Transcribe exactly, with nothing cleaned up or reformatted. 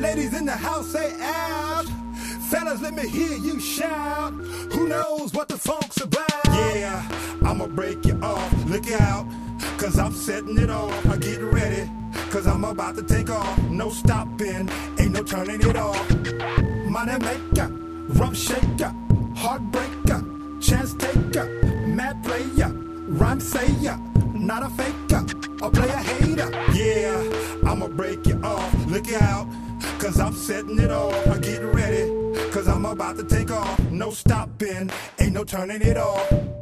Ladies in the house, say out. Fellas, let me hear you shout. Who knows what the funk's about? Yeah, I'ma break you off. Look out, cause I'm setting it off. I get ready, cause I'm about to take off. No stopping, ain't no turning it off. Money maker, rum shaker, heartbreaker, chance taker, mad player, rhyme sayer, not a faker, a player hater. Yeah, I'ma break you off. Look out, cause I'm setting it off. I get ready, cause I'm about to take off. No stopping, ain't no turning it off.